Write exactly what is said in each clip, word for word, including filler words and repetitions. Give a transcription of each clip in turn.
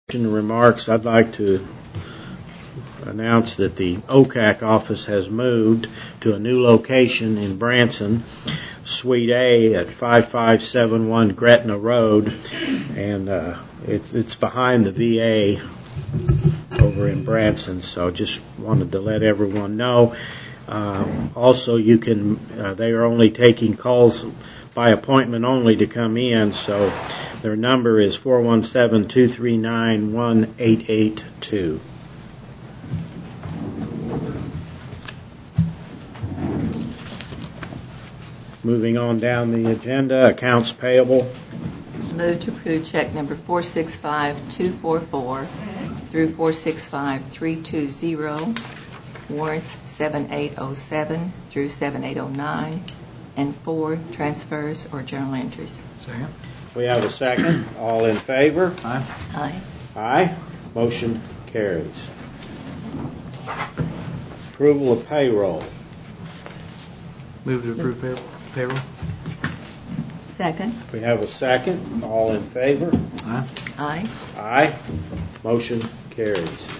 Remarks, I'd like to announce that the O C A C office has moved to a new location in Branson, Suite A at five five seven one Gretna Road, and uh, it's, it's behind the V A over in Branson, so just wanted to let everyone know. Um, also, you can, uh, they are only taking calls by appointment only to come in, so their number is four one seven, two three nine, one eight eight two. Moving on down the agenda, accounts payable. Move to approve check number four six five two four four through four six five three two zero, warrants seven eight oh seven through seven eight oh nine, and four transfers or journal entries. Second. We have a second. All in favor? Aye. Aye. Aye. Motion carries. Approval of payroll. Move to approve pay- payroll. Second. We have a second. All in favor? Aye. Aye. Aye. Motion carries.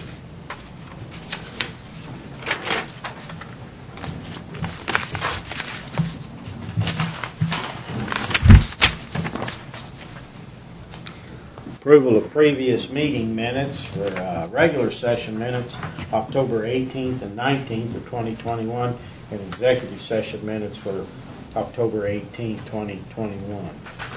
Approval of previous meeting minutes for uh, regular session minutes, October eighteenth and nineteenth of twenty twenty-one, and executive session minutes for October eighteenth, twenty twenty-one.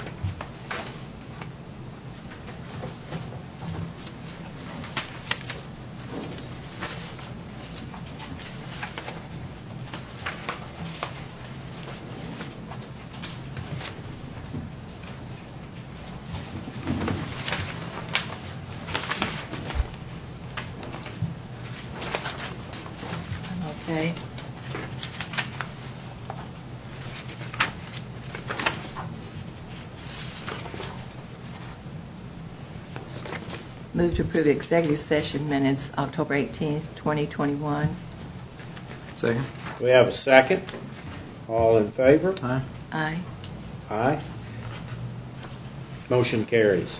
Okay. Move to approve executive session minutes, October eighteenth, twenty twenty-one. Second. We have a second. All in favor? Aye. Aye. Aye. Motion carries.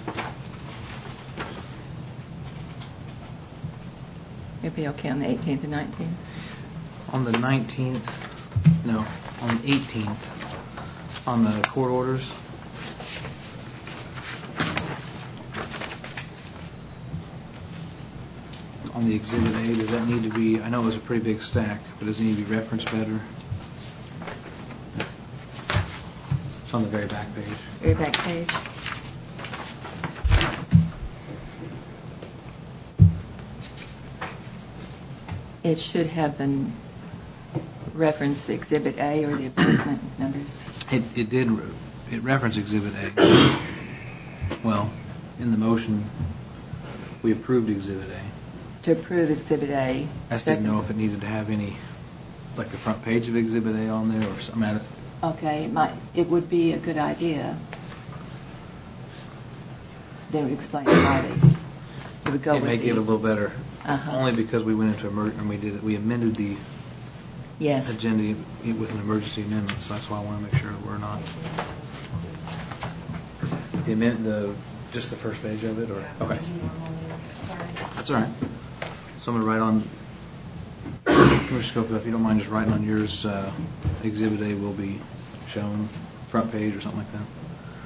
It'll be okay on the eighteenth and nineteenth. On the nineteenth, no, on the eighteenth, on the court orders, on the Exhibit A, does that need to be, I know it was a pretty big stack, but does it need to be referenced better? It's on the very back page. Very back page. It should have been referenced the Exhibit A or the appointment numbers. It, it did, re- it referenced Exhibit A. Well, in the motion, we approved Exhibit A. To approve Exhibit A. I just didn't know if it needed to have any, like the front page of Exhibit A on there or something. I mean, Okay, it might, it would be a good idea. They would explain why they, it would go it with may the... get a little better, Uh-huh. only because we went into emer- and we did we amended the Yes. agenda with an emergency amendment, so that's why I want to make sure that we're not the amend the just the first page of it, or okay. That's all right. So I'm gonna write on. Commissioner Schofield, if you don't mind just writing on yours, uh, Exhibit A will be shown front page or something like that.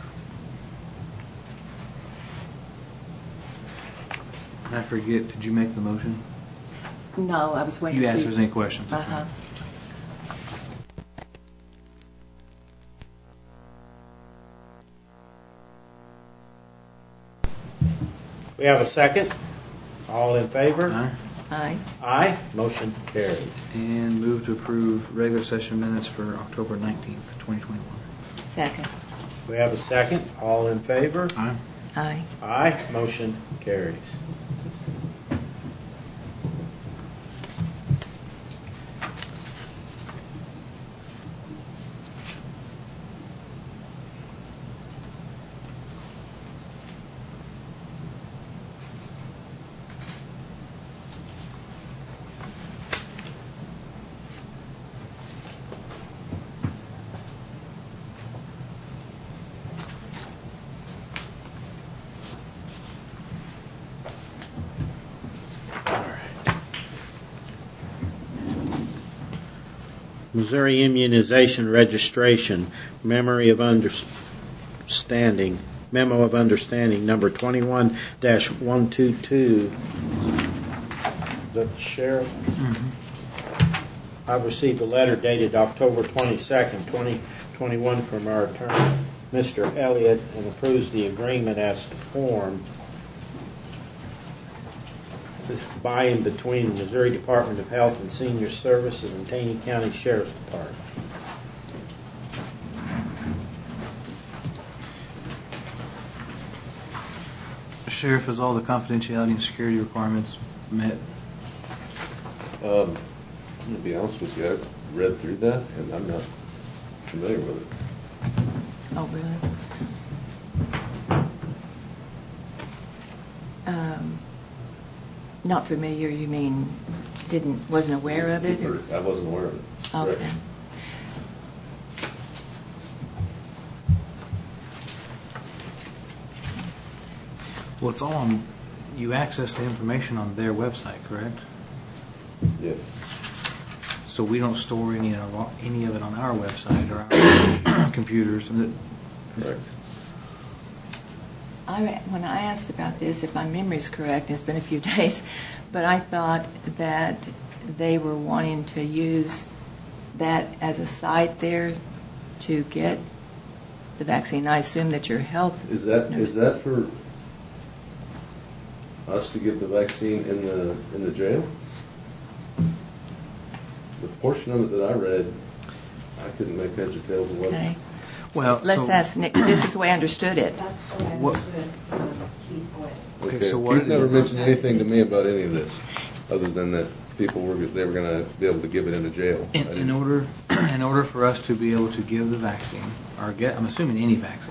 I forget, did you make the motion? No, I was waiting You to asked see... if there's any questions. Okay. Uh-huh. We have a second. All in favor? Aye. Aye. Aye. Motion carries. And move to approve regular session minutes for October nineteenth, twenty twenty-one. Second. We have a second. All in favor? Aye. Aye. Aye. Motion carries. Missouri Immunization Registration, Memory of Understanding, Memo of Understanding, number twenty-one dash one two two. Is that the sheriff? Mm-hmm. I've received a letter dated October twenty-second, twenty twenty-one from our attorney, Mister Elliott, and approves the agreement as to form. This is by and between the Missouri Department of Health and Senior Services and Taney County Sheriff's Department. Sheriff, is all the confidentiality and security requirements met? Um, I'm going to be honest with you, I've read through that and I'm not familiar with it. Oh, really? Um, not familiar, you mean didn't, wasn't aware of it? Or? I wasn't aware of it. Okay. Correct. Well, it's all on, you access the information on their website, correct? Yes. So we don't store any of our- any of it on our website or our computers. Correct. I, when I asked about this, if my memory is correct, it's been a few days, but I thought that they were wanting to use that as a site there to get the vaccine. I assume that your health... Is that is that for us to give the vaccine in the in the jail? The portion of it that I read, I couldn't make heads or tails of what. Okay. Well, Let's so, ask Nick. This is the way I understood it. That's the way I What- understood it from Keith Boyd. Okay, Okay, so what Keith it never is- mentioned anything to me about any of this, other than that people were they were going to be able to give it in the jail. in, I in didn't- order in order for us to be able to give the vaccine, or get, I'm assuming any vaccine,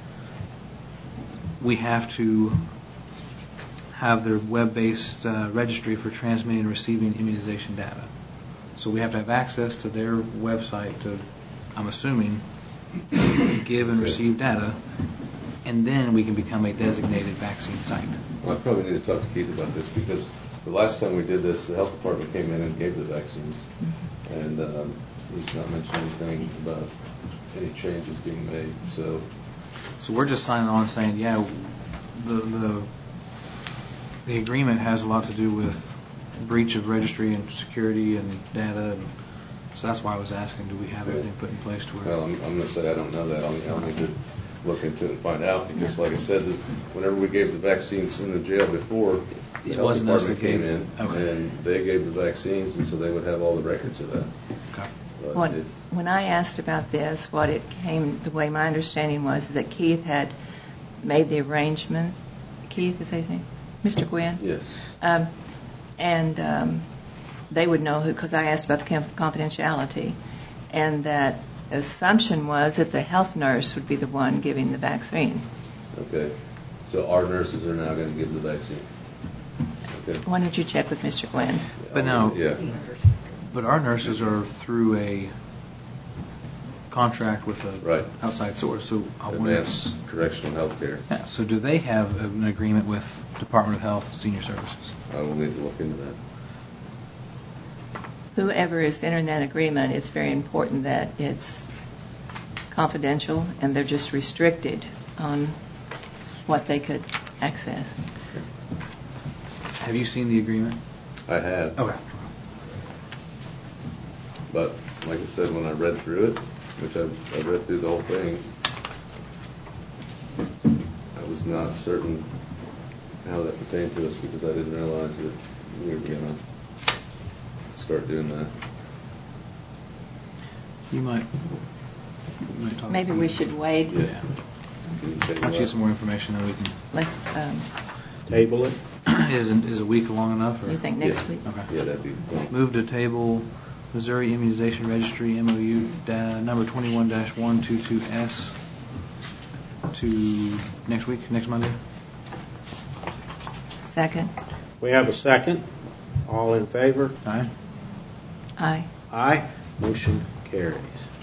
we have to have their web-based uh, registry for transmitting and receiving immunization data. So we have to have access to their website to, I'm assuming, give and receive data, and then we can become a designated vaccine site. Well, I probably need to talk to Keith about this because the last time we did this, the health department came in and gave the vaccines, and um, he's not mentioned anything about any changes being made. So, So we're just signing on saying, yeah, the the the agreement has a lot to do with breach of registry and security and data, and so that's why I was asking, do we have everything put in place to where? well, I'm, I'm going to say I don't know that. I'll, I'll need to look into it and find out because, like I said, that whenever we gave the vaccines in the jail before, the It health wasn't us department that came gave in it. Okay. and they gave the vaccines, and so they would have all the records of that. Okay. But What, it, when I asked about this, what it came, the way my understanding was is that Keith had made the arrangements. Keith, is that his name? Mister Gwynn? yes. Um, and um, they would know who, because I asked about the confidentiality, and that the assumption was that the health nurse would be the one giving the vaccine. Okay. So our nurses are now going to give the vaccine. Okay. Why don't you check with Mister Gwynn? But I'll- now- yeah. But our nurses are through a contract with a Right. outside source, so I wonder. Advanced correctional health care. Yeah, so do they have an agreement with Department of Health and Senior Services? I will need to look into that. Whoever is entering that agreement, it's very important that it's confidential and they're just restricted on what they could access. Have you seen the agreement? I have. Okay. But like I said, when I read through it, which I, I read through the whole thing, I was not certain how that pertained to us because I didn't realize that we were going to start doing that. You might. You might talk Maybe to we them. should wait. Yeah. Yeah. Can you take Once you a get some more information, then we can. Let's, um, Table it. is an, is a week long enough? Or? you think next Yeah. week? Okay. Yeah, that'd be fine. Move to table Missouri Immunization Registry M O U da, number twenty-one dash one two two S to next week, next Monday. Second? We have a second. All in favor? Aye. Aye. Aye. Motion carries.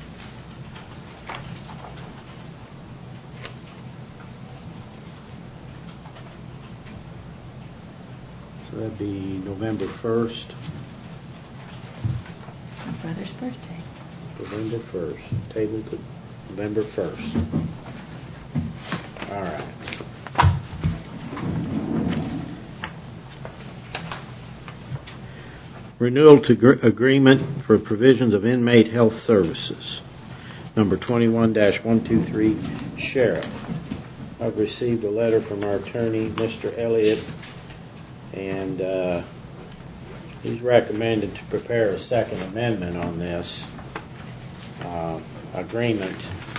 So that'd be November first. My brother's birthday. November first. Table to November first. All right. Renewal to gr- agreement for provisions of inmate health services. Number twenty-one dash one two three, Sheriff. I've received a letter from our attorney, Mister Elliott, and uh, he's recommended to prepare a second amendment on this uh, agreement.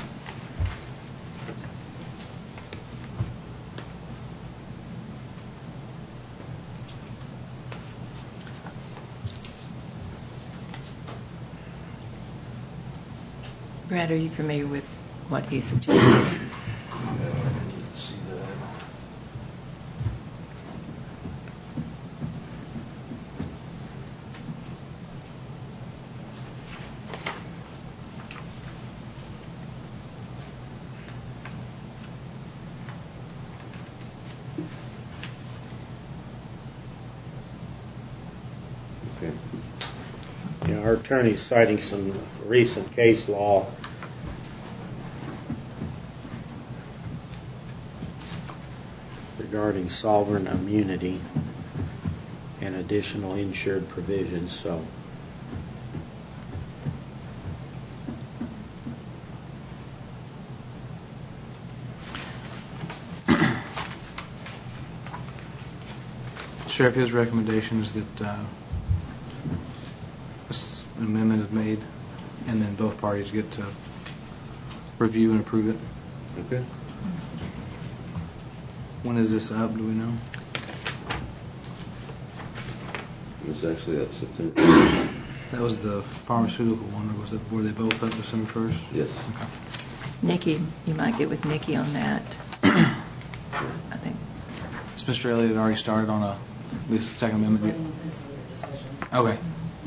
Brad, are you familiar with what he suggested? Let's see that. Okay. You know, our attorney's citing some recent case law regarding sovereign immunity and additional insured provisions, so Sheriff, his recommendation is that uh, this amendment is made, and then both parties get to review and approve it. Okay. When is this up? Do we know? It's actually up September. That was the pharmaceutical one, or was it? Were they both up December first? Yes. Okay. Nikki, you might get with Nikki on that. I think. Has Mister Elliott had already started on a the second amendment? Waiting until your decision. Okay.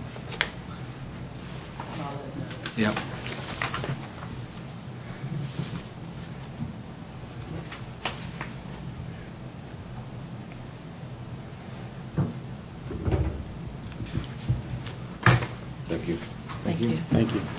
And I'll let him know. Yep. Thank you. Thank you. thank you.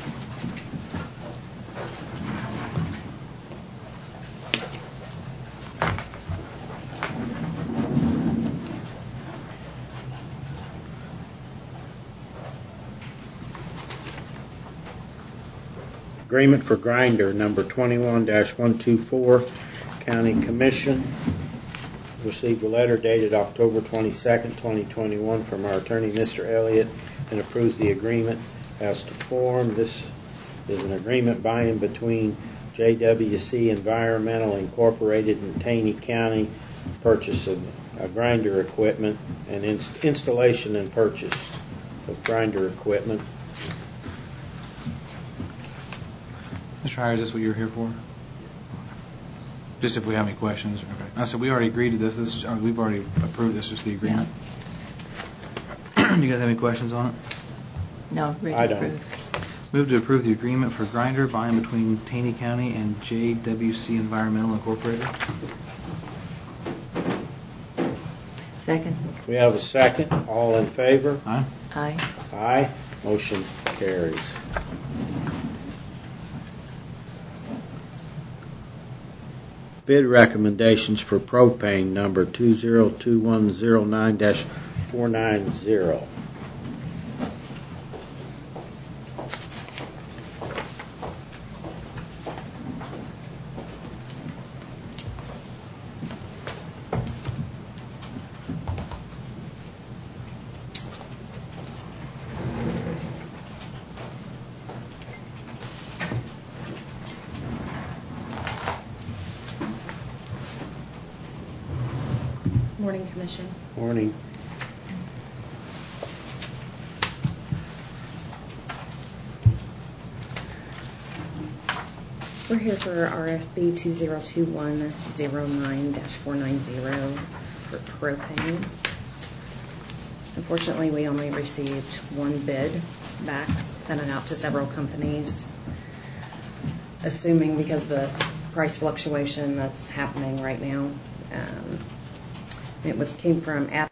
Agreement for Grinder, number twenty-one dash one two four, County Commission. Received a letter dated October twenty-second, twenty twenty-one from our attorney, Mister Elliott, and approves the agreement as to form. This is an agreement by and between J W C Environmental Incorporated in Taney County, purchase of uh, grinder equipment and inst- installation and purchase of grinder equipment. Mister Hire, is this what you're here for? Just if we have any questions. Okay. I said we already agreed to this. This uh, we've already approved this. Just the agreement. Do you guys have any questions on it? No, ready I to don't. approve. Move to approve the agreement for grinder by and between Taney County and J W C Environmental Incorporated. Second. We have a second. All in favor? Aye. Aye. Aye. Motion carries. Bid recommendations for propane, number two zero two one zero nine dash four nine zero. Morning, Commission. Morning. We're here for R F B two zero two one zero nine dash four nine zero for propane. Unfortunately, we only received one bid back, sent it out to several companies, assuming because of the price fluctuation that's happening right now. Um, it was came from